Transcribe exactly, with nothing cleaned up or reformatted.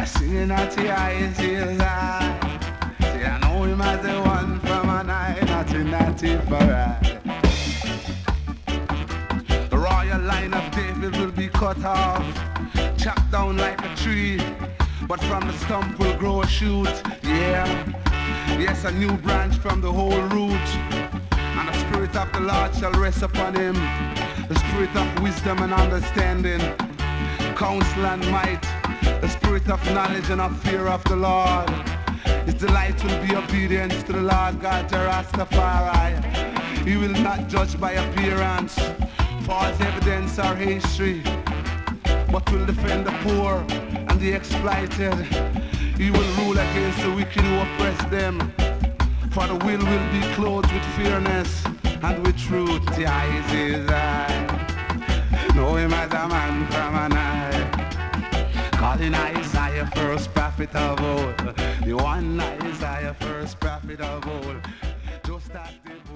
Singing at the eyes, his eye. See, I know him as the one from an eye, naughty, naughty for I. The royal line of David will be cut off, chopped down like a tree, but from the stump will grow a shoot, yeah. Yes, a new branch from the whole root, and the Spirit of the Lord shall rest upon him, the Spirit of wisdom and understanding, counsel and might, the Spirit of knowledge and of fear of the Lord. His delight will be obedience to the Lord God, the Rastafari. He will not judge by appearance, false evidence or history, but will defend the poor and the exploited. He will rule against the wicked who oppress them, for the will will be clothed with fairness and with truth. The eyes is I, know him as a man from an eye, calling Isaiah first prophet of old, the one Isaiah first prophet of old, just as the